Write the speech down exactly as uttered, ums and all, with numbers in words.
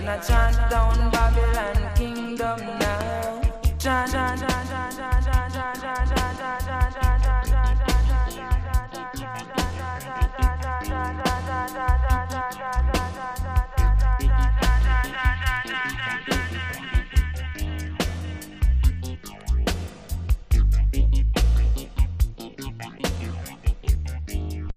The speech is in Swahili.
gonna chant down Babylon kingdom now. Chant, chant, chant, chant, chant.